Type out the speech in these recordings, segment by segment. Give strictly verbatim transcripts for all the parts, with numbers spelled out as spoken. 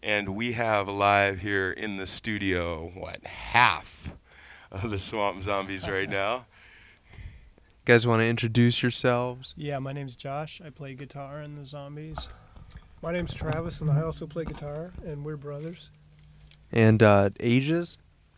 And we have live here in the studio, what, half of the Swamp Zombies right now. You guys want to introduce yourselves? Yeah, my name's Josh. I play guitar in the Zombies. My name's Travis, and I also play guitar, and we're brothers. And uh, ages?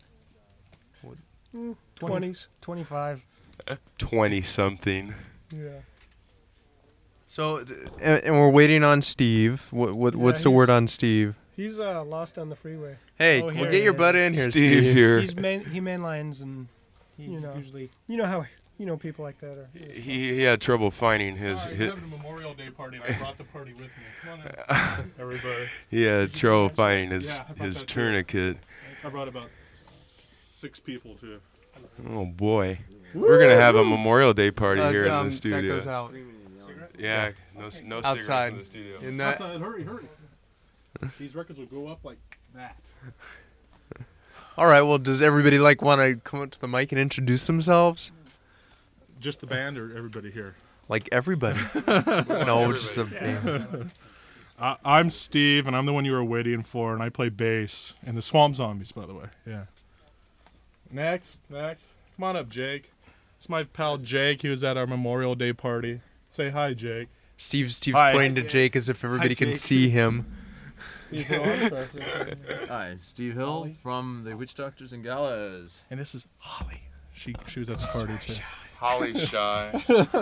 Mm, twenties. twenty-five. twenty-something. Yeah. So, and, and we're waiting on Steve. What, what Yeah, What's the he's- word on Steve? He's uh, lost on the freeway. Hey, Oh, we'll here get he your is. butt in here, Steve's Steve. here. He's main, he mainlines and he You know. usually... You know how you know people like that are. He, he had trouble finding his... Sorry, his we're having a Memorial Day party, and I brought the party with me. Come on in, everybody. he had trouble finding his, Yeah, I brought his that too. tourniquet. I brought about six people too. Oh, boy. We're going to have a Memorial Day party Uh, here um, in the studio. That goes out. Yeah, no, c- no cigarettes Outside. in the studio. In that, Outside, hurry, hurry. These records will go up like that. all right. Well, does everybody like want to come up to the mic and introduce themselves? Just the band or everybody here? Like everybody? No, just the Everybody. band. I, I'm Steve, and I'm the one you were waiting for, and I play bass in the Swamp Zombies, by the way. Yeah. Next, next. Come on up, Jake. It's my pal Jake. He was at our Memorial Day party. Say hi, Jake. Steve, Steve's Hi. pointing to Jake as if everybody can Jake. see him. Steve, go on, sorry. Hi, Steve Hill Holly. from the Witch Doctors and Gallows. And this is Holly. She she was at the party too. Holly's shy.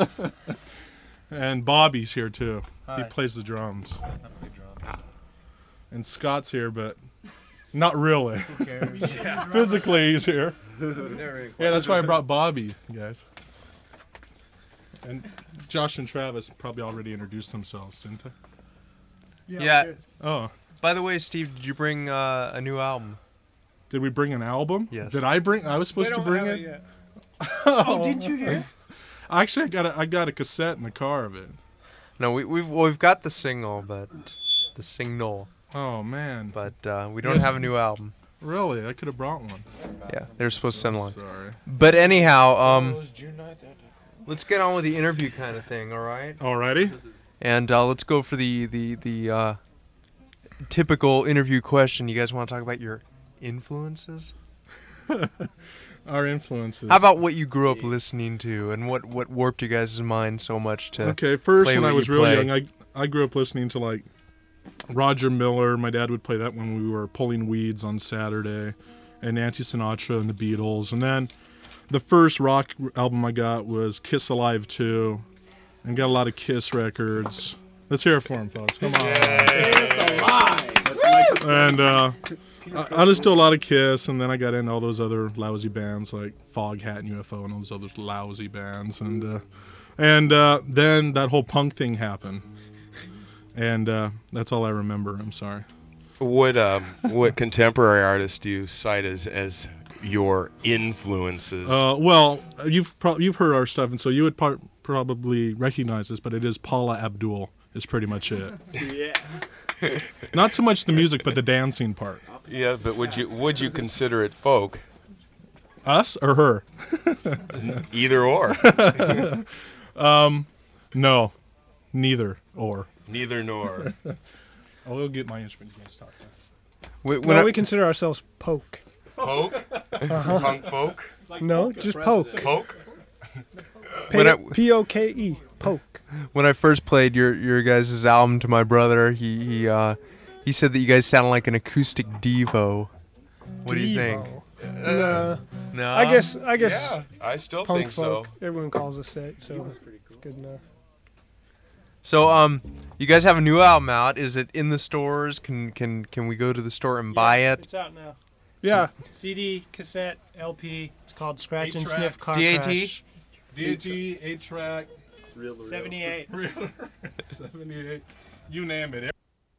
And Bobby's here too. He Hi. plays the drums. And Scott's here, but not really. Who cares? Physically, he's here. Yeah, that's why I brought Bobby, guys. And Josh and Travis probably already introduced themselves, didn't they? Yeah. Oh, By the way, Steve, did you bring uh, a new album? did we bring an album? Yes. Did I bring? I was They supposed to don't bring have it. yet. Oh, did you hear? Actually, I got a I got a cassette in the car of it. No, we, we've well, we've got the single, but the single, Oh man, but uh, we don't Yes. have a new album. really? I could have brought one. Yeah, they're supposed to send one. Sorry. But anyhow, um, let's get on with the interview kind of thing, all right? Alrighty. And uh, let's go for the the the uh, typical interview question. You guys want to talk about your influences? Our influences. How about what you grew up listening to, and what what warped you guys' mind so much to? Okay, first play when what I was you real play. young, I I grew up listening to like Roger Miller. My dad would play that when we were pulling weeds on Saturday, and Nancy Sinatra and the Beatles. And then the first rock album I got was Kiss Alive two, and got a lot of Kiss records. Let's hear it for him, folks. Come on. And uh, I, I listened to a lot of Kiss, and then I got into all those other lousy bands like Foghat and U F O and all those other lousy bands. And uh, and uh, then that whole punk thing happened. And uh, that's all I remember. I'm sorry. What um, what contemporary artists do you cite as, as your influences? Uh, well, you've pro- you've heard our stuff, and so you would par- probably recognize this, but it is Paula Abdul is pretty much it. Yeah. Not so much the music, but the dancing part. yeah, but would you would you consider it folk? Us or her? Either or. No, neither or. Neither nor. I'll go get my instrument. You guys talk. Wh- when Well, I- we consider ourselves poke. Folk? Uh-huh. Punk folk? No, just poke. Poke? When I- P O K E. Poke. when I first played your your guys' album to my brother, he he uh, he said that you guys sounded like an acoustic Devo. What do you think? Devo. Nah, No, I guess I guess Yeah, I still punk think folk. so. Everyone calls us that, so good enough. So um, you guys have a new album out. Is it in the stores? Can can can we go to the store and buy it? It's out now. Yeah. C D, cassette, L P. It's called Scratch and Eight-track. Sniff Car D A T? Crash. D A T, eight track, seventy-eight. seventy-eight, you name it.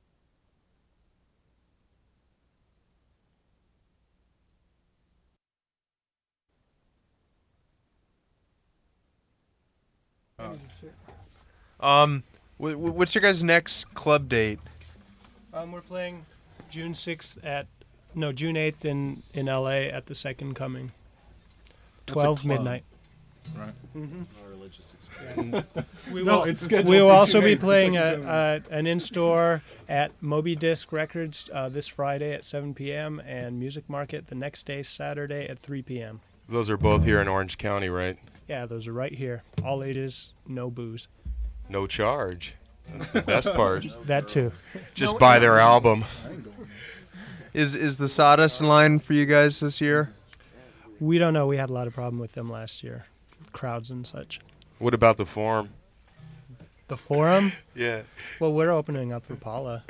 Um, wh- wh- what's your guys' next club date? Um, we're playing June sixth at, no, June eighth in, in L A at the Second Coming. That's a twelve club. midnight. right? Mhm. No religious experience. We No, will, it's scheduled we will for also June be eighth, playing it's a, like a, an in-store at Moby Disc Records uh, this Friday at seven p.m. and Music Market the next day, Saturday at three p.m. Those are both here in Orange County, right? Yeah, those are right here. All ages, no booze. No charge. That's the best part. That too. Just buy their album. Is is the Sawdust in line for you guys this year? We don't know. We had a lot of problem with them last year, crowds and such. What about the Forum? The Forum? Yeah. Well, we're opening up for Paula.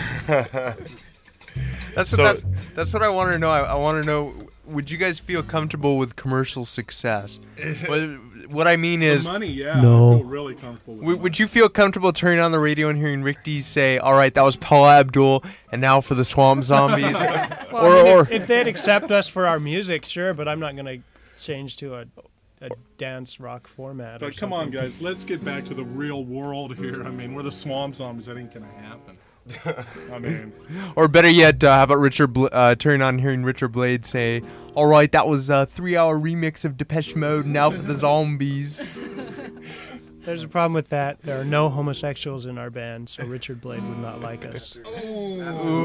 That's So- what that's, that's what I want to know. I, I want to know, would you guys feel comfortable with commercial success? what, what I mean The is, money, yeah. No. I feel really comfortable with w- money. would you feel comfortable turning on the radio and hearing Rick D say, "All right, that was Paula Abdul, and now for the Swamp Zombies"? Well, or I mean, or if, if they'd accept us for our music, sure, but I'm not going to change to a, a dance rock format. or But come on, something. guys, let's get back to the real world here. I mean, we're the Swamp Zombies. That ain't gonna happen. I mean, or better yet, uh, how about Richard Bl- uh, turning on and hearing Richard Blade say, "All right, that was a three-hour remix of Depeche Mode, now for the Zombies." There's a problem with that. There are no homosexuals in our band, so Richard Blade would not like us. Below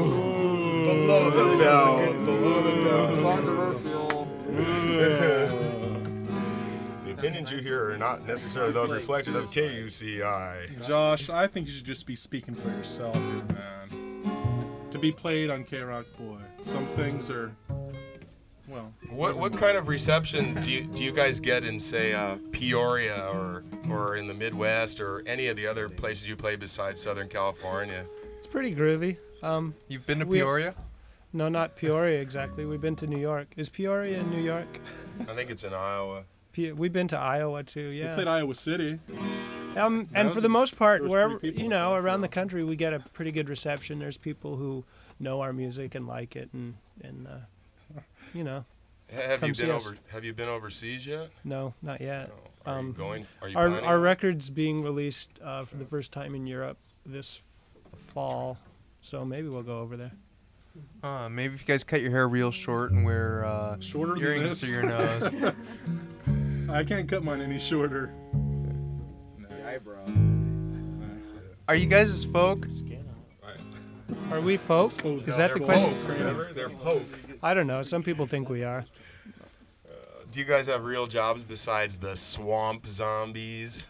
the belt. Below the belt. The opinions you hear are not necessarily those reflected of K U C I. Josh, I think you should just be speaking for yourself here, man. To be played on K-Rock Boy. Some things are, well. What what kind of reception do you, do you guys get in, say, uh, Peoria or or in the Midwest or any of the other places you play besides Southern California? It's pretty groovy. Um, You've been to We- Peoria? no, not Peoria exactly. We've been to New York. Is Peoria in New York? I think it's in Iowa. Pe- We've been to Iowa too. We Yeah. played Iowa City. Um, That and was for a- the most part, there was wherever three people you know, there, around so. the country, we get a pretty good reception. There's people who know our music and like it, and and uh, you know, Have Come you see been us. over Have you been overseas yet? no, not yet. No. Are Um, you going? Are you Our planning our on it? record's being released uh, for the first time in Europe this fall, so maybe we'll go over there. Uh, maybe if you guys cut your hair real short and wear uh, Shorter than earrings this. through your nose. I can't cut mine any shorter. The eyebrow. That's it. Are you guys as folk? Are we folk? Suppose Is not. that the They're question? folk. Remember, they're poke. I don't know. Some people think we are. Do you guys have real jobs besides the Swamp Zombies?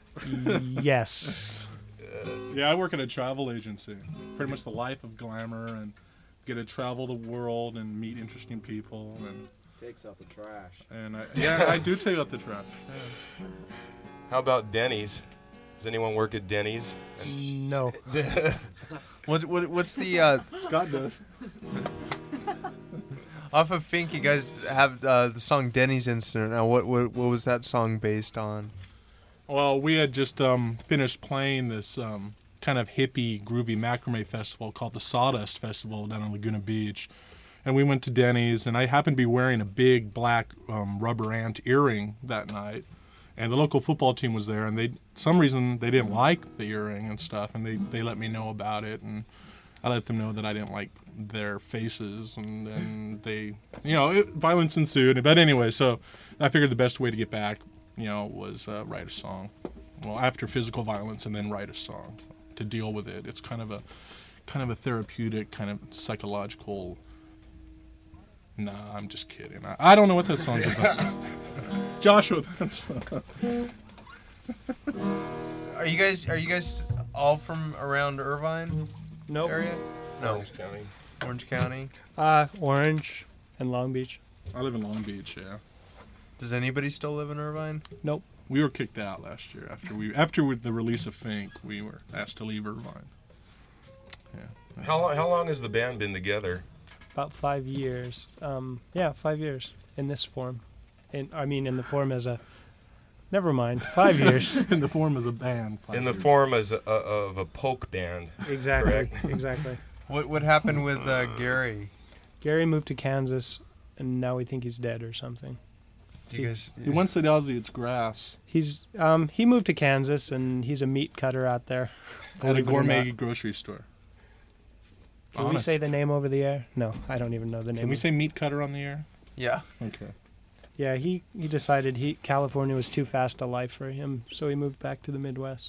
Yes. Yeah, I work at a travel agency. Pretty much the life of glamour, and get to travel the world and meet interesting people, and Takes out the trash. and I, yeah, I do take out the trash. How about Denny's? Does anyone work at Denny's? No. What, what what's the uh, Scott does. off of Fink? You guys have uh, the song "Denny's Incident." Now, what, what what was that song based on? Well, we had just um, finished playing this um, kind of hippie, groovy macrame festival called the Sawdust Festival down on Laguna Beach. And we went to Denny's, and I happened to be wearing a big black um, rubber ant earring that night. And the local football team was there, and they, some reason, they didn't like the earring and stuff, and they, they let me know about it, and I let them know that I didn't like their faces, and then they, you know, it, violence ensued. But anyway, so I figured the best way to get back, you know, was uh, write a song. Well, after physical violence, and then write a song to deal with it. It's kind of a, kind of a therapeutic, kind of psychological. Nah, I'm just kidding. I, I don't know what that song's about. Joshua, that's. Are you guys are you guys all from around Irvine Nope. area? No, Orange County. Orange County. Uh, Orange and Long Beach. I live in Long Beach. Yeah, Does anybody still live in Irvine? Nope. we were kicked out last year after we after with the release of Fink. We were asked to leave Irvine. How long, how long has the band been together? About five years. Um, yeah, five years in this form. In I mean, in the form as a. Never mind. Five years. In the form of a band. five In the years. form as a, of a polk band. Exactly. Correct. Exactly. What what happened with uh, Gary? Gary moved to Kansas, and now we think he's dead or something. Do you guys? He once said Ozzy, it's grass. He's um he moved to Kansas, and he's a meat cutter out there. At a Believe it or gourmet not. grocery store. Can we Honest. say the name over the air? No, I don't even know the name. Can we of- say meat cutter on the air? Yeah. Okay. Yeah, he, he decided he California was too fast a life for him, so he moved back to the Midwest.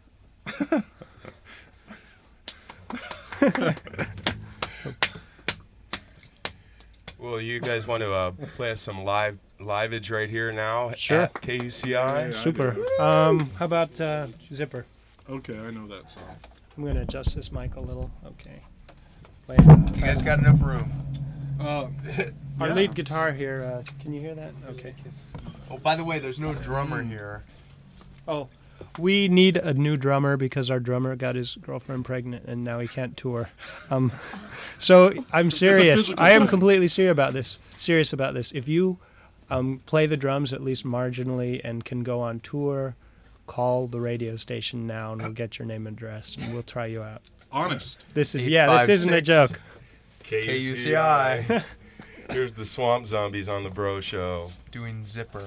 Well, you guys want to uh, play us some live liveage right here now Sure. at K U C I? Yeah, Super. Um, how about uh, Zipper? Okay, I know that song. I'm going to adjust this mic a little. Okay. Play. You guys got enough room. Uh, Our yeah. lead guitar here, uh, can you hear that? Okay. Oh, by the way, there's no drummer here. Oh, we need a new drummer because our drummer got his girlfriend pregnant and now he can't tour. Um, so I'm serious. physical I am fact. completely serious about this. Serious about this. If you um, play the drums at least marginally and can go on tour, call the radio station now and we'll get your name and address and we'll try you out. Honest. This is Eight, yeah. five, This isn't a six. joke. K U C I. Here's the Swamp Zombies on the Bro Show. Doing Zipper.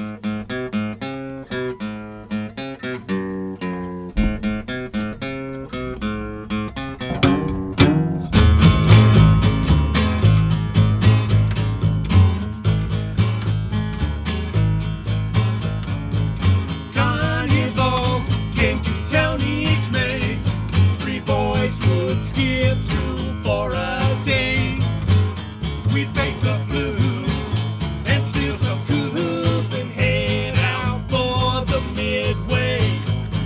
Carnival came to town each May. Three boys would skip through for a day. We'd make the blue and steal some coos and head out for the Midway.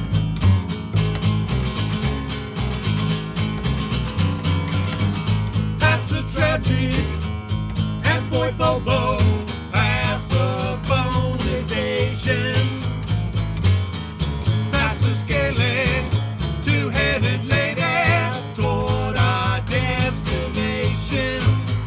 That's the tragic and boy Bobo. Pass a bonusation. That's the scaling, two-headed lady toward our destination.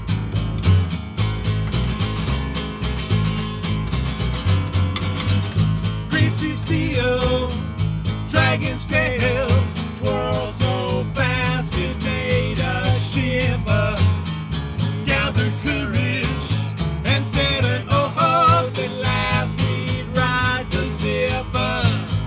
Greasy steel, dragon's tail, twirl so fast it made us shiver. Gathered courage and said an oath that last we'd ride the zipper.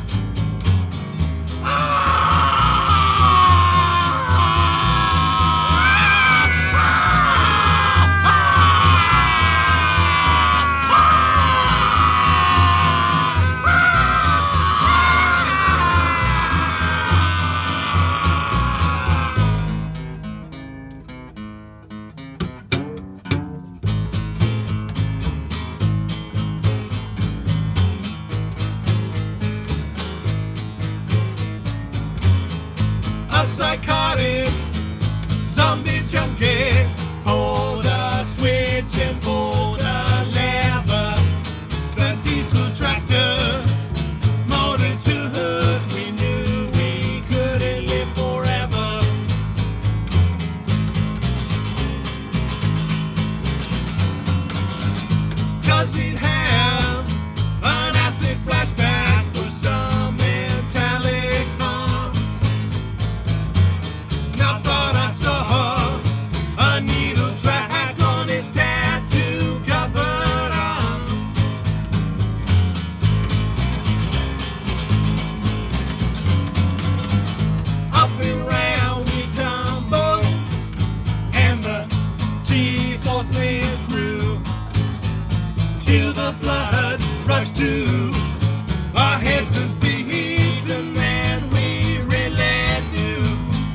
A psychotic zombie junkie pulled a switch and pulled a lever. The diesel tractor motored to hood. We knew we couldn't live forever. Cause we'd have an acid flashback for some metallic bomb. Now thought I saw a needle track on his tattoo covered arm. Up and round we tumbled, and the G-forces grew till the blood rushed to our heads and feet, and then we really knew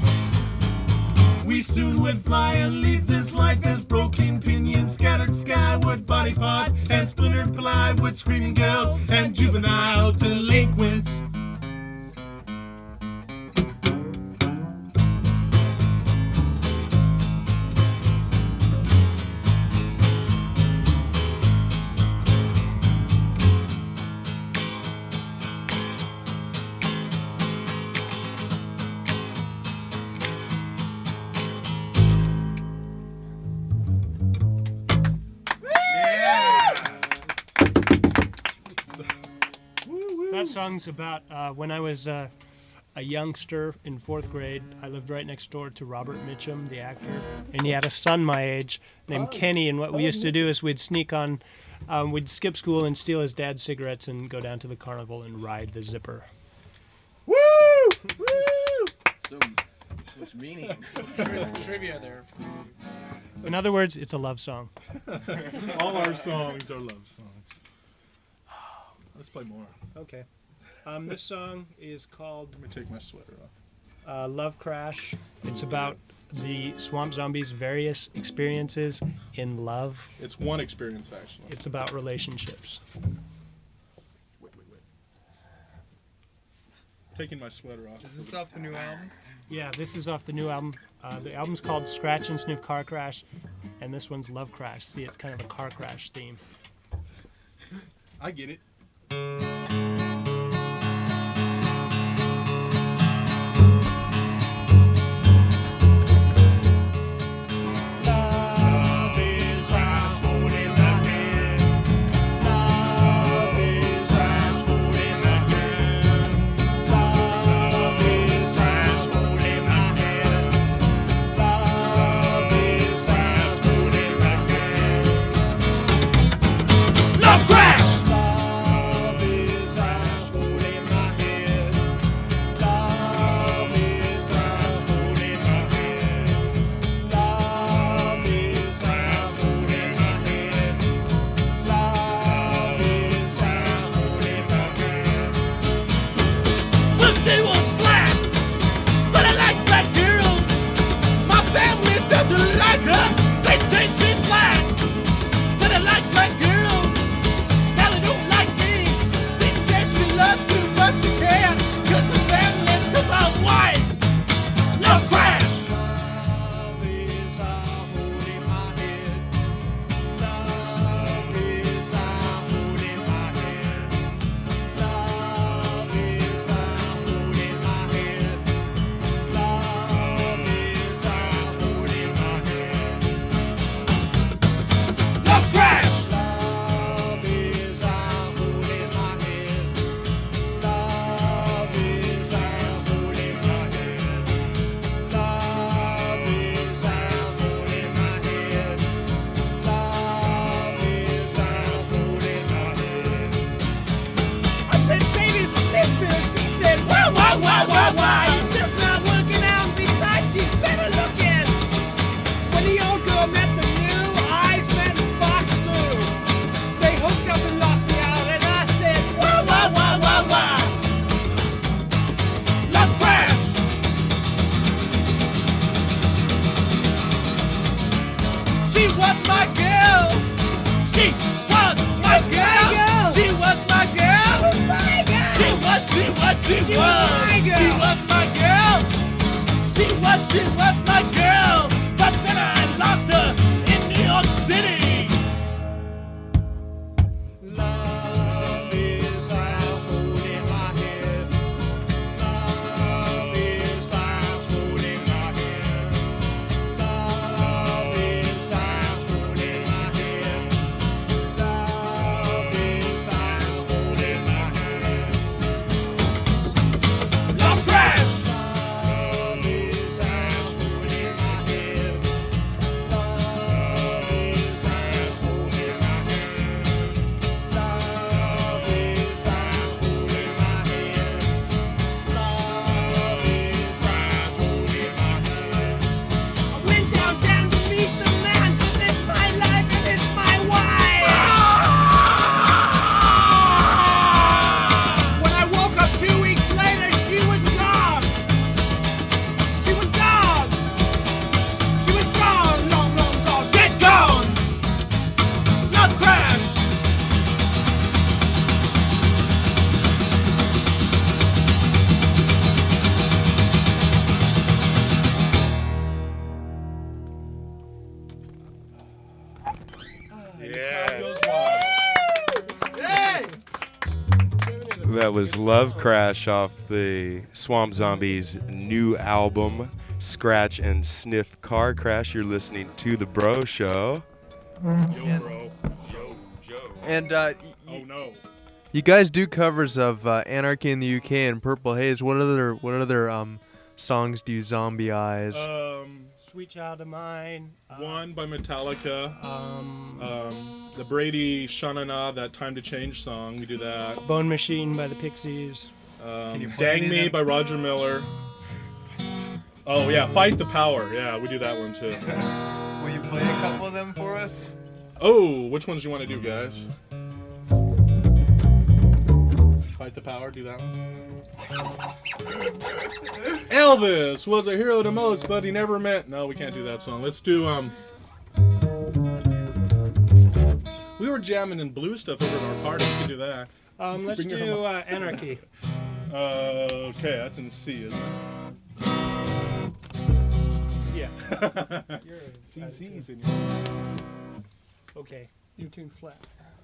we soon would fly and leave this life as broken pinions, scattered skyward body parts, and splintered plywood, screaming girls and juvenile delinquents. That song's about uh, when I was uh, a youngster in fourth grade. I lived right next door to Robert Mitchum, the actor, and he had a son my age named Kenny. And what we used to do is we'd sneak on, um, we'd skip school and steal his dad's cigarettes and go down to the carnival and ride the zipper. So much meaning. Trivia there. In other words, it's a love song. All our songs are love songs. Let's play more. Okay. Um, this song is called Let me take my sweater off. uh, Love Crash. It's about the Swamp Zombies' various experiences in love. It's one experience, actually. It's about relationships. Wait, wait, wait. Taking my sweater off. Is this off the new album? Yeah, this is off the new album. Uh, the album's called Scratch and Sniff Car Crash, and this one's Love Crash. See, it's kind of a car crash theme. I get it. Love is ice cold in my head. Love is ice cold in my head. Love is ice cold in my head. Love is ice cold in my head. Love crash. Love is ice cold in my head. Love is ice cold in my head. Love is ice cold in my head. Love is ice cold in my head. Well, she was black, but I like black girls. My family doesn't like her. They say she's black, but I like black girls. Sally don't like me. She says she loves me, but she can't, 'cause her family says I'm white. Love crash. Love is a hole in my head. Love is a hole in my head. Love is a hole in my head. Love is a hole in my head. Love crash. Love is a hole in my head. Love is a hole in my head. Love is a hole in my head. Love is a hole in my head. I said, baby, sleeping. She said, why, why, why, why, why? You just not working out. Besides, she's better looking. When the old girl met the new, eyes met and sparks flew. They hooked up and locked me out, and I said, why, why, why, why, why? Love crash. She was my girl. She was my girl. She was my girl. She was, she was, she was. She was my girl. She was, she was my girl. But then I lost her in New York City. Love is a hole in my head. Love is a hole in my head. Love is a hole in my head. Love is a hole in my head. Love crash. Love is a hole in my head. Love is a hole in my head. Love is a hole in my head. Love is a hole in my head. I went downtown to meet the man. It's my life and it's my wife. When I woke up two weeks later, she was gone. She was gone. She was gone, long, long gone. Get gone. Love crash. Yeah. Hey! That was Love Crash off the Swamp Zombies' new album, Scratch and Sniff Car Crash. You're listening to The Bro Show. Yo, bro. Yo, Joe. And uh, y- Oh, y- no. you guys do covers of uh, Anarchy in the U K and Purple Haze. What other what other um songs do you zombie-ize? Um, Sweet Child of Mine. uh, one by Metallica. Um, Um, the Brady Shanana, that Time to Change song. We do that. Bone Machine by the Pixies. Um, you play any Dang of Me them? by Roger Miller. Oh yeah, Fight the Power. Yeah, we do that one too. Will you play a couple of them for us? Oh, which ones do you want to do, guys? Fight the Power, do that one. Elvis was a hero to most, but he never meant. No, we can't do that song. Let's do um. We were jamming in blue stuff over at our party. We can do that. Um, let's Bring your do uh, Anarchy. Uh, okay, that's in C, isn't it? Yeah. C C's in here. Okay. You tune flat.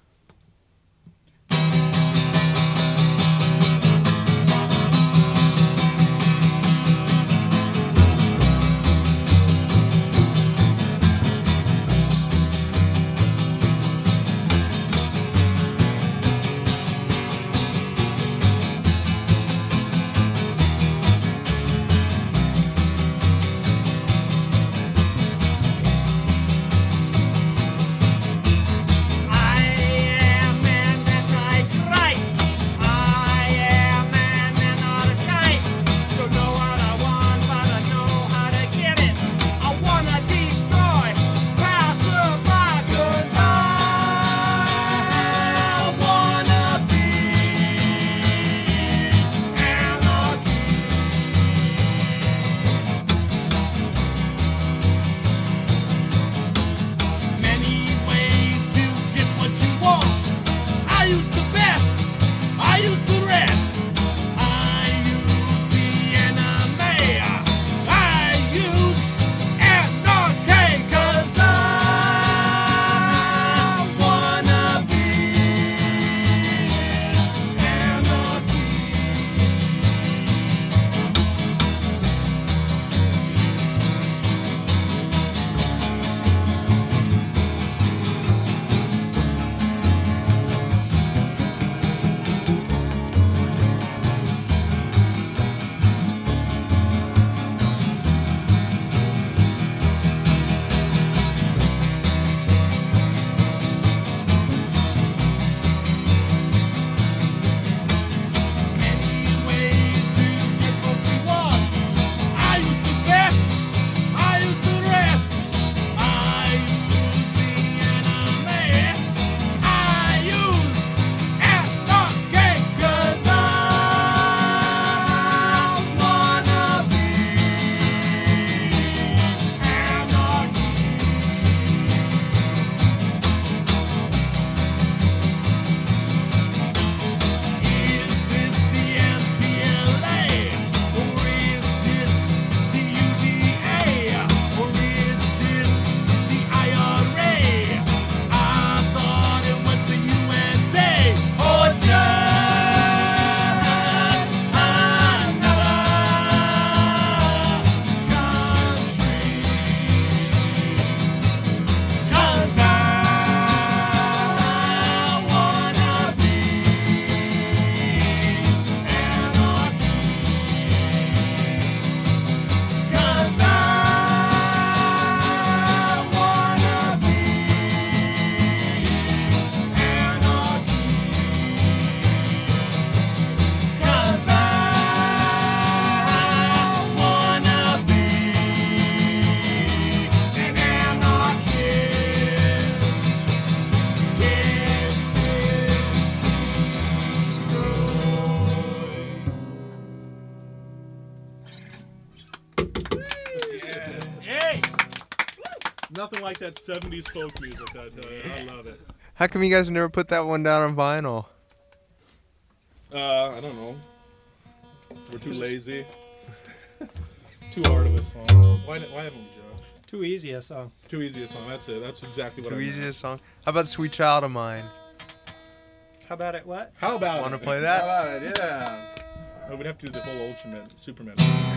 Nothing like that seventies folk music, I tell you. I love it. How come you guys never put that one down on vinyl? Uh, I don't know. We're too lazy. Too hard of a song. Why, why haven't we, Josh? Too easy a song. Too easy a song. That's it. That's exactly what Too I easy meant. a song. How about Sweet Child of Mine? How about it? What? How about Want to it? play How that? about it? Yeah. Oh, we'd have to do the whole Ultraman, Superman.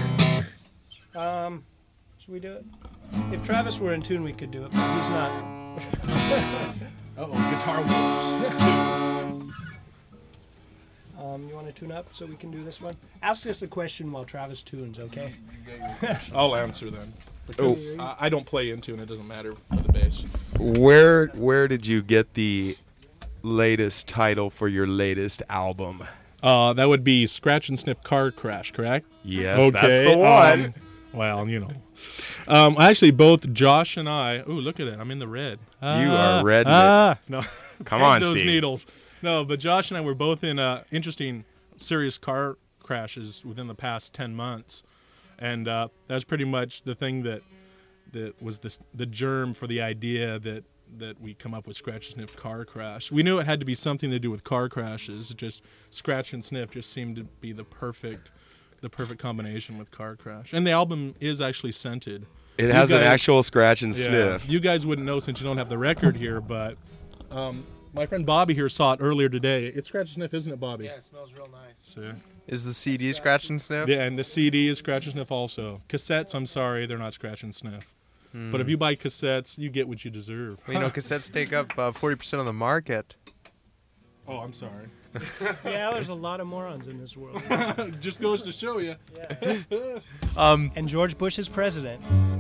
Um, should we do it? If Travis were in tune, we could do it, but he's not. Uh-oh, Guitar Wars. Um, you want to tune up so we can do this one? Ask us a question while Travis tunes, okay? I'll answer then. Oh. I, I don't play into, and it doesn't matter for the bass. Where where did you get the latest title for your latest album? Uh, that would be Scratch and Sniff Car Crash, correct? Yes, Okay, that's the one. um, Well, you know. Um, actually, both Josh and I. Ooh, look at it! I'm in the red. You are red. Ah, no. Come And on, those Steve. needles. No, but Josh and I were both in uh, interesting, serious car crashes within the past ten months, and uh, that's pretty much the thing that that was the the germ for the idea that that we come up with Scratch and Sniff Car Crash. We knew it had to be something to do with car crashes. Just Scratch and Sniff just seemed to be the perfect the perfect combination with Car Crash. And the album is actually scented. It You has an guys- actual scratch and Yeah, sniff. you guys wouldn't know since you don't have the record here, but um, my friend Bobby here saw it earlier today. It's Scratch and Sniff, isn't it, Bobby? Yeah, it smells real nice. So, Is the C D Scratch and Sniff? yeah, and the C D is Scratch and Sniff also. Cassettes, I'm sorry, they're not Scratch and Sniff. But if you buy cassettes, you get what you deserve. Well, you know, cassettes take up uh, forty percent of the market. Oh, I'm sorry. Yeah, there's a lot of morons in this world. Just goes to show you. Um, And George Bush is president.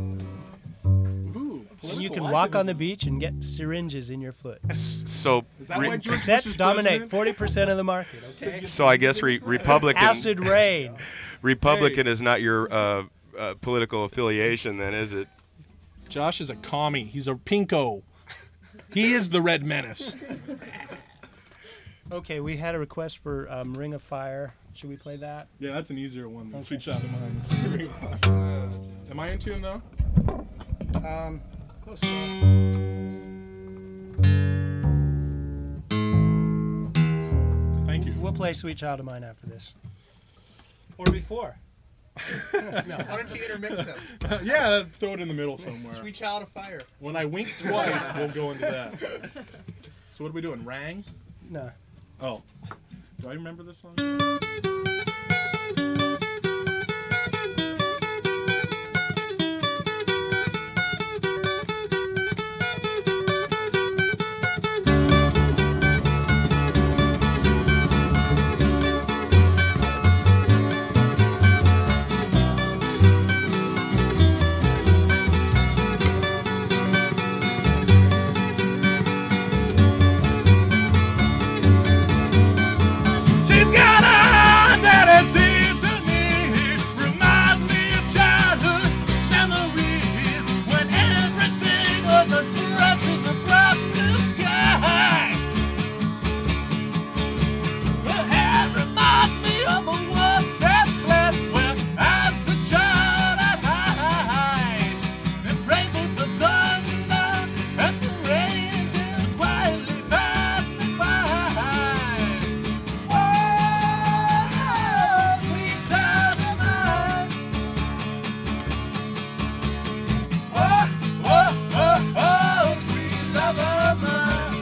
Ooh, And you can walk on the beach and get syringes in your foot. So, Is that re- why George Bush Cassettes is dominate president? forty percent of the market, okay? so I guess re- Republican Acid rain. Republican is not your uh, uh, political affiliation, then, is it? Josh is a commie. He's a pinko. He is the Red Menace. Okay, we had a request for um, Ring of Fire. Should we play that? Yeah, that's an easier one than Okay. Sweet Child of Mine. Am I in tune, though? Um, close Thank you. We'll play Sweet Child of Mine after this. Or before. Why don't you intermix them? Yeah, throw it in the middle somewhere. Sweet Child of Fire. When I wink twice, we'll go into that. So what are we doing? Rang? No. Oh. Do I remember this song? She's got a that seems to me reminds me of childhood memories when everything was a brushes across the sky. Her hair reminds me of a one-set place where as a child I'd hide and pray for the thunder and the rain just quietly pass me by. Oh, sweet child of mine. Oh, oh, oh, oh, sweet love of mine.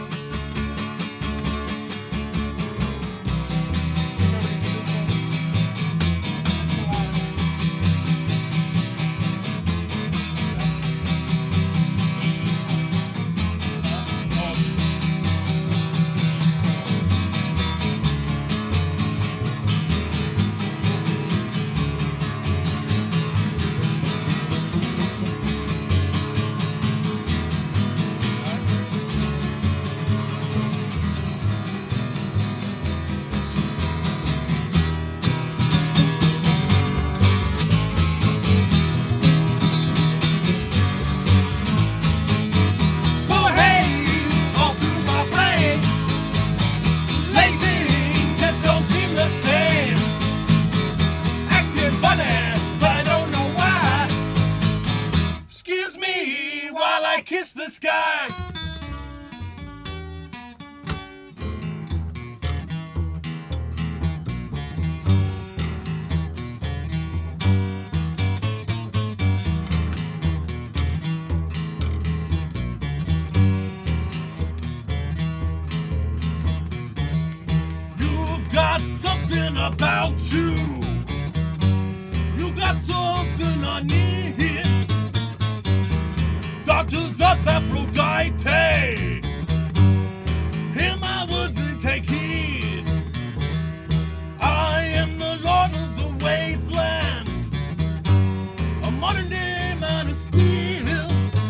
Oh, hey, all through my brain. Lately, just don't seem the same. Acting funny, but I don't know why. Excuse me while I kiss the sky. You've got something about you. You got something I need. Doctors of Aphrodite. Hear my words and take heed. I am the Lord of the wasteland. A modern day man of steel.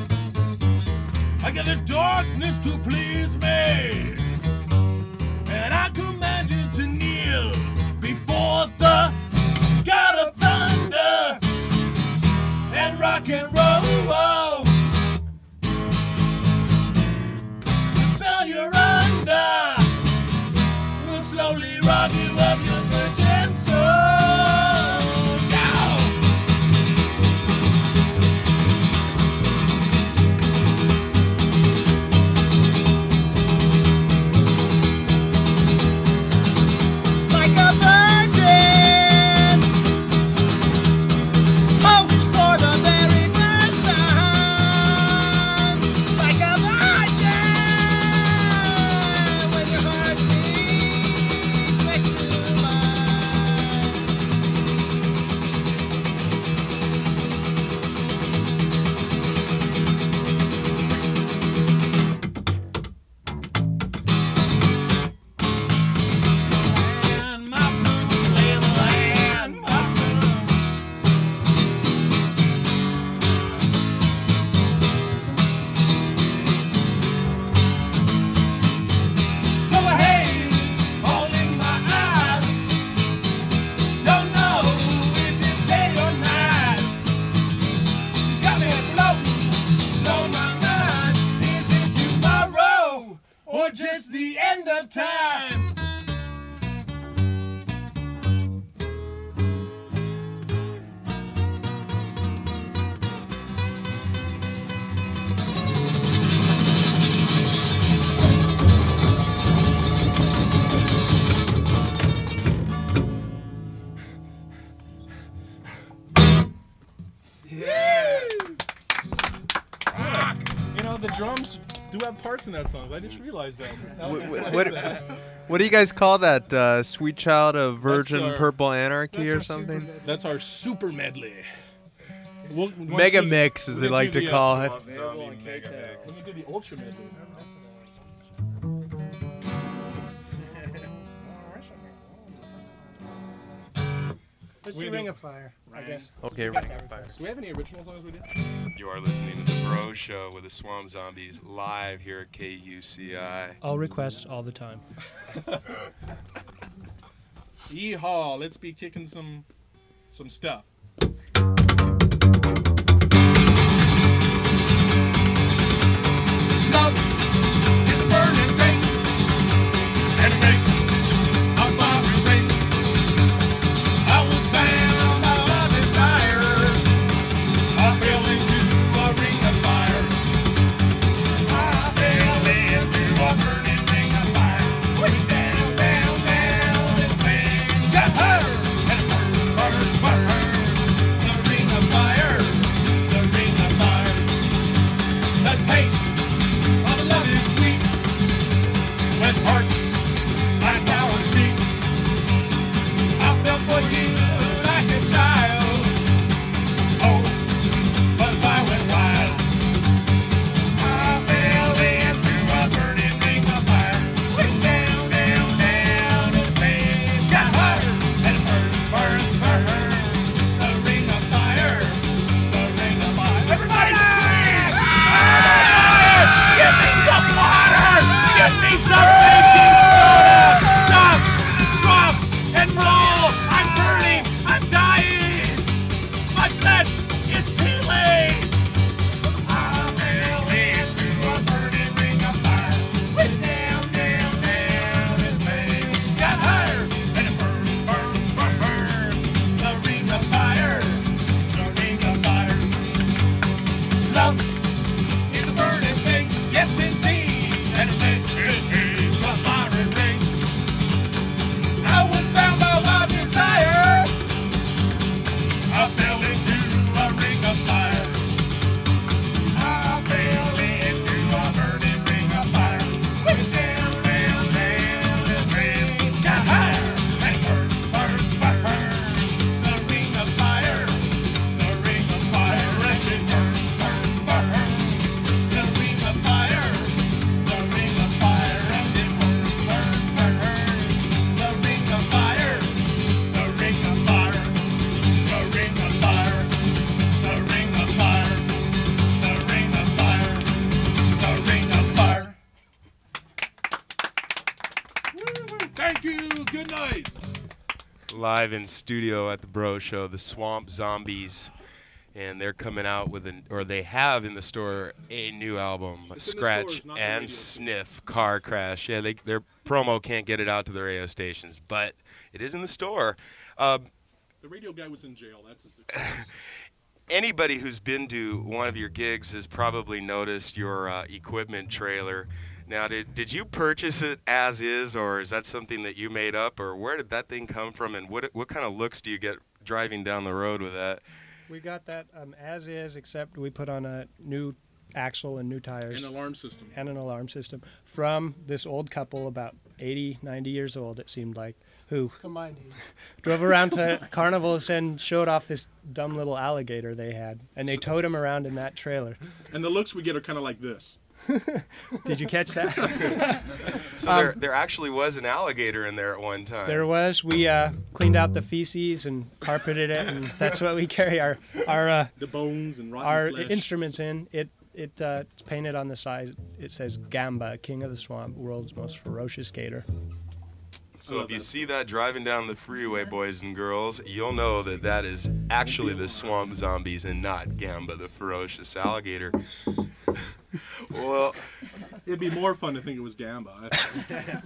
I got the darkness to please me. And I command you to kneel before the God of thunder. rock and roll. The spell you're under will slowly rob you of your virgin soul. Now. Like a virgin, hoped for the very first time. Like a virgin, when your heart beats next to mine. And my son, little and my son. Go ahead, all in my eyes. Don't know if it's day or night. You got me floating on my mind. Is it tomorrow or just the end of time? You know, the drums do have parts in that song. I just realized that. What, what, what, what do you guys call that? Uh, Sweet Child of Virgin our- Purple Anarchy That's or our something? super- that's our super medley. We'll, once Mega we- mix, as when they we like do to the, call uh, it. Zombie mega mix. When we do the ultra medley. Let's We do do- Ring of Fire, I guess. Okay, Ring of Fire. Do we have any original songs we did? You are listening to the Bro Show with the Swamp Zombies live here at K U C I. All requests, all the time. Yeehaw! Let's be kicking some, some stuff. Love is a burning thing, and it makes a fiery thing. I was bound by a desire. I fell into a ring of fire. I fell into a burning ring of fire. Went down, down, down, and things got hurt. And it burned, burned, burned. The ring of fire, the ring of fire. The taste of love is sweet, with hearts like ours beat. I fell for you like a child. Oh, but I went wild. I fell into a burning ring of fire. Went down, down, down, and things got higher. And it burned, burned, burned. The ring of fire, the ring of fire. Everybody scream! Give me some water! Give me some baking soda! Stop! Drop! And roll! I'm burning! I'm dying! My flesh is peeling! I fell into a burning ring of fire. Went down, down, down, and things got higher. And it burned, burned, burned, burned. The ring of fire, the ring of fire. Love is a burning thing, yes indeed, and it makes a fiery ring. I was bound by my desire. I fell into a ring of fire. I fell into a burning ring of fire. Went down, down, down, and things got higher. And burned, burned, burned. The ring of fire, the ring of fire, and it burned, burned, burned. The ring of fire, the ring of fire, and it burned, burned, burned. The ring of fire, the ring of fire, the ring of fire, the ring of fire, the ring of fire, the ring of fire. Thank you. Good night. Live in studio at the Bro Show, the Swamp Zombies. and they're coming out with an, or they have in the store a new album, It's in the Scratch stores, not the and radio Sniff Car Crash. Yeah, they, their promo can't get it out to the radio stations, but it is in the store. Uh, The radio guy was in jail. That's his excuse. Anybody who's been to one of your gigs has probably noticed your uh, equipment trailer. Now, did did you purchase it as is, or is that something that you made up, or where did that thing come from, and what what kind of looks do you get driving down the road with that? We got that um, as is, except we put on a new axle and new tires. An alarm system. And an alarm system from this old couple, about eighty, ninety years old, it seemed like, who Combined. drove around to carnivals and showed off this dumb little alligator they had. And they towed him around in that trailer. And the looks we get are kind of like this. Did you catch that? So Um, there there actually was an alligator in there at one time. There was. We uh, cleaned out the feces and carpeted it, and that's what we carry our our uh, The bones and rotten our flesh. instruments in. It it uh, it's painted on the side. It says Gamba, King of the Swamp, world's most ferocious gator. So if you see that driving down the freeway, boys and girls, you'll know that that is actually the Swamp Zombies and not Gamba, the ferocious alligator. Well, It'd be more fun to think it was Gamba. I think.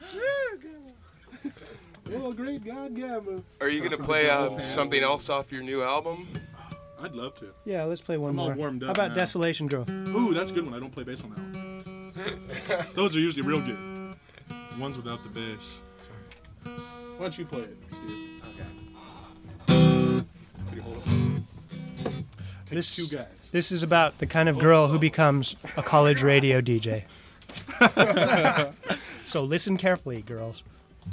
Oh, great God, Gamba. are you gonna play uh, something else off your new album? I'd love to. Yeah, let's play one I'm all more. warmed up How about now. Desolation Girl? Ooh, that's a good one. I don't play bass on that one. Those are usually real good. The ones without the bass. Why don't you play it, Steve? Okay. Could you hold it? Takes This- two guys. This is about the kind of girl who becomes a college radio D J. So listen carefully, girls.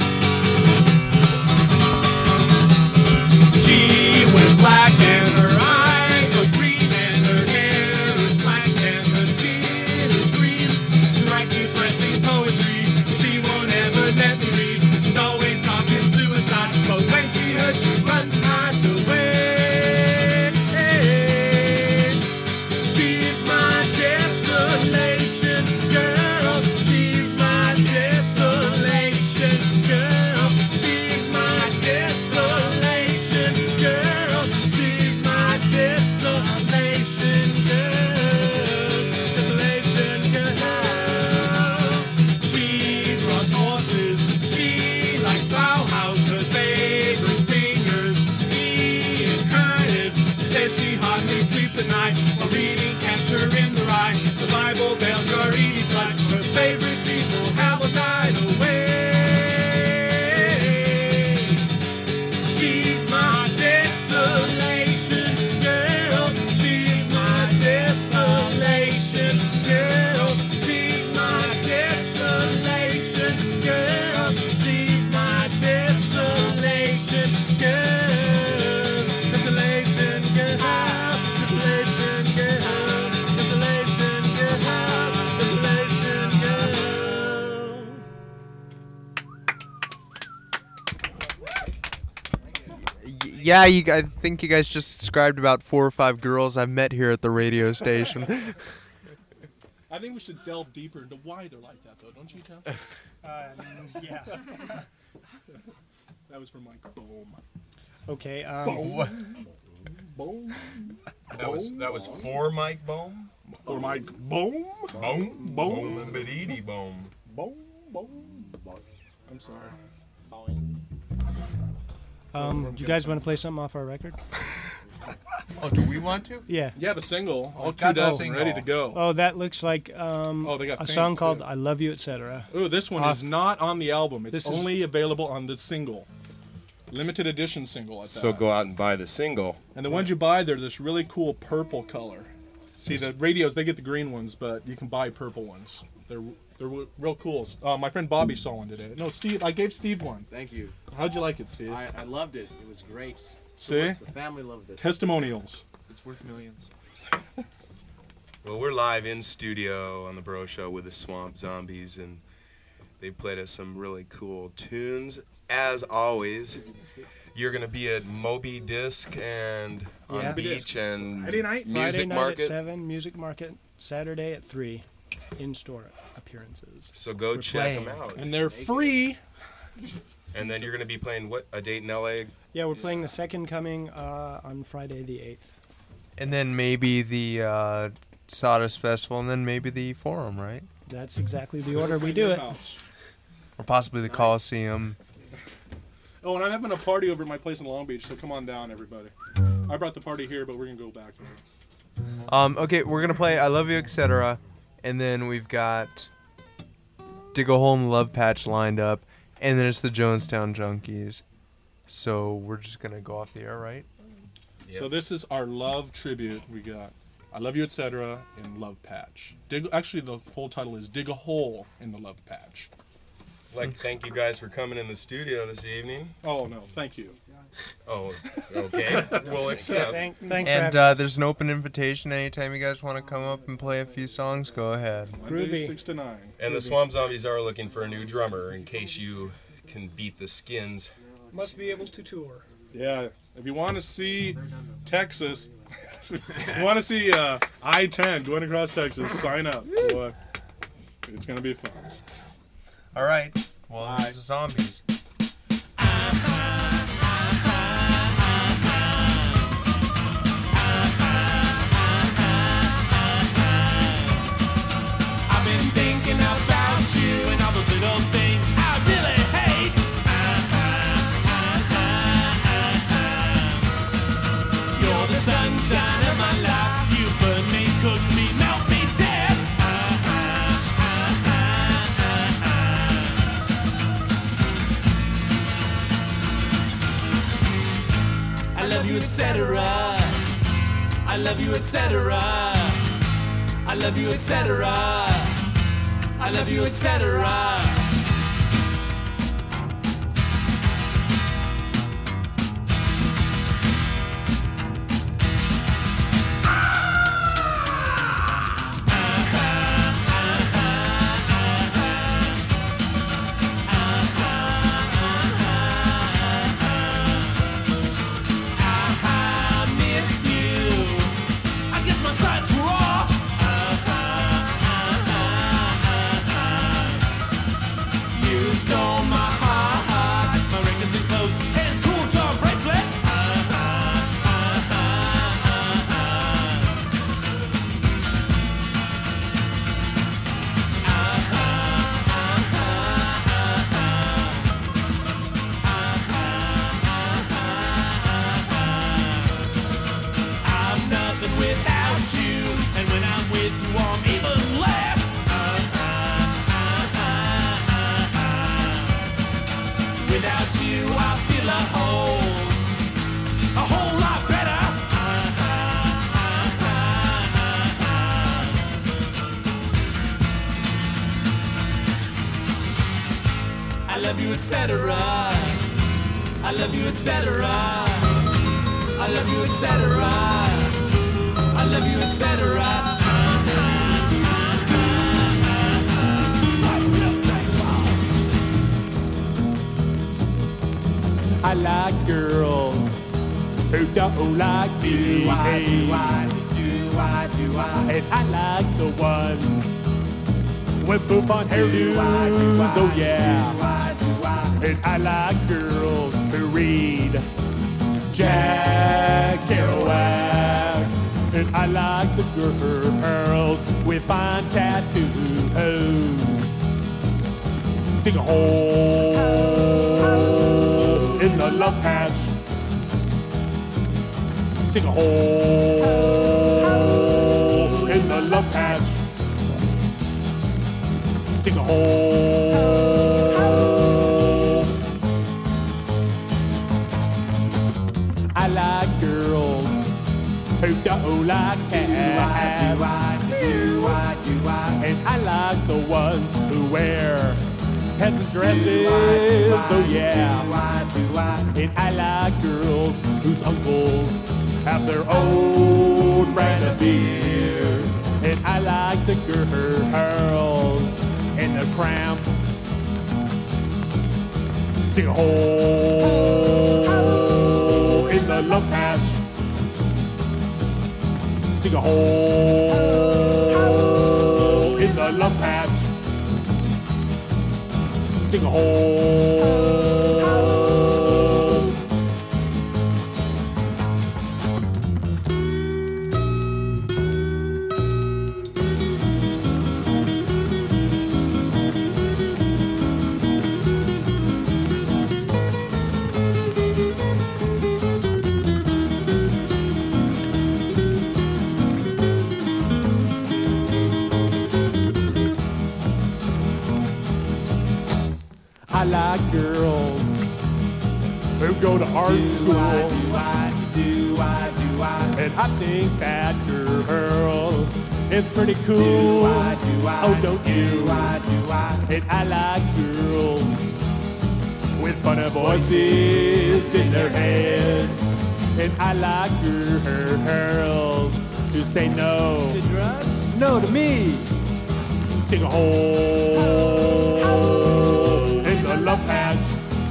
She went black and her eyes are green and her hair is black and her skin is green. She writes depressing poetry, she won't ever let me read. She's always talking suicide, but when she hurts she runs and hides away. She's my desolation girl, she's my desolation girl, she's my desolation girl, she's my desolation girl, desolation girl. She draws horses, she likes Bauhaus, her favorite singers, Ian Curtis. She says she hardly sleeps at night while reading Catcher in the Rye. The Bible bells are Edie's blood, her favorite people have all died away. She's my desolation girl, she's my desolation girl, she's my desolation girl, she's my desolation girl, desolation girl, desolation girl, desolation girl, desolation girl. Y- yeah, you, g- I think you guys just described about four or five girls I've met here at the radio station. I think we should delve deeper into why they're like that, though, don't you, Tim? Um, yeah. That was from Mike. Boom. Okay. Um, Boom. That was that was for Mike Bohm. Or Mike. Boom. Boom, Boom. boom, badidi boom. Boom. Boom. I'm sorry. um, you guys want to play something off our record? Oh, do we want to? Yeah. You have a single all I've got queued the up and single. ready to go. Oh, that looks like um, Oh, they got a fans, song called too. "I Love You," et cetera. Ooh, this one Off- is not on the album. It's This is- only available on the single. Limited edition single at So that. go out and buy the single. And the ones you buy, they're this really cool purple color. See, the radios, they get the green ones, but you can buy purple ones. They're they're w- real cool. Uh, my friend Bobby saw one today. No, Steve, I gave Steve one. Thank you. How'd you like it, Steve? I, I loved it. It was great. See? The family loved it. Testimonials. It's worth millions. Well, we're live in studio on the Bro Show with the Swamp Zombies, and they played us some really cool tunes. As always, you're gonna be at Moby Disc and on Yeah. Beach and Friday night? Friday Music night Market. at seven, Music Market. Saturday at three, in-store appearances. So go We're check playing. them out. And they're free. And then you're gonna be playing what? A date in L A. Yeah, we're playing the second coming uh, on Friday the eighth. And then maybe the uh, Sawdust Festival, and then maybe the Forum, right? That's exactly the order we do it. Or possibly the Coliseum. Oh, and I'm having a party over at my place in Long Beach, so come on down, everybody. I brought the party here, but we're gonna go back there. Um, okay, we're gonna play "I Love You," et cetera, and then we've got "Dig a Hole in the Love Patch" lined up, and then it's the Jonestown Junkies. So we're just gonna go off the air, right? Yep. So this is our love tribute. We got "I Love You," et cetera, and "Love Patch." Dig. Actually, the whole title is "Dig a Hole in the Love Patch." I'd like to thank you guys for coming in the studio this evening. Oh no, thank you. Oh, okay. We'll accept. Thank, thanks And for uh, having there's an open invitation. Anytime you guys want to come up and play a few songs, go ahead. Monday, Groovy. six to nine. And the Swamp Zombies are looking for a new drummer in case you can beat the Skins. Must be able to tour. Yeah, if you want to see Texas, if you want to see uh, I ten going across Texas, sign up. Boy, it's gonna be fun. All right. Well, this is Zombies. I've been thinking about you and all those little things I really hate. You're the sunshine of my life. You burn me, cook me, melt me dead. I love you, et cetera. I love you, et cetera. I love you, et cetera. I love you, et cetera. I missed you. I guess my sights were off. You stole my heart, my records and clothes, and cool charm bracelet. I'm nothing without you, and when I'm with you, I'm even less. Without you, I feel a whole, a whole lot better. I love you, et cetera. I love you, et cetera. I love you, et cetera. I love you, et cetera. I like girls who don't like me. Do I, do I, do I, do I. And I like the ones with poop on hairdos. Oh yeah. Do I, do I. And I like girls who read Jack Kerouac. And I like the girls with fine tattoos. Dig a hole in the love patch. Dig a hole in the love patch. Dig a hole. I like girls who don't like cats. And I like the ones who wear peasant dresses, oh yeah. And I like girls whose uncles have their own brand of beer. And I like the girls and the cramps. Dig a hole in the love patch. Dig a hole in the love patch. Dig a hole. I like girls who go to art Do school. I, do I, do I, do I, And I think that girl is pretty cool. do I, do I, Oh, don't do you? I, do I, And I like girls with funny voices in their heads. And I like girls who say no. to drugs? No to me. Dig a hole in the love patch.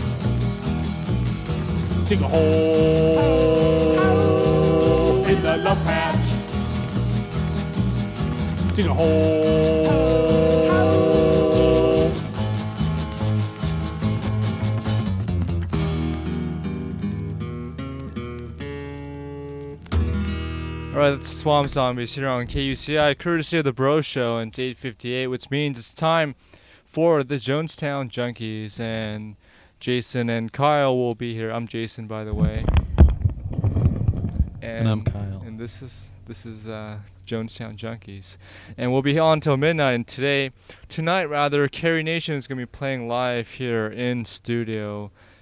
Dig a hole in the love patch. Dig a hole. Alright, that's Swamp Zombies here on K U C I, courtesy of the Bro Show, and it's eight fifty-eight, which means it's time for the Jonestown Junkies, and Jason and Kyle will be here. I'm Jason, by the way. And, And I'm Kyle. And this is this is uh, Jonestown Junkies, and we'll be here on until midnight. And today, tonight rather, Carrie Nation is gonna be playing live here in studio,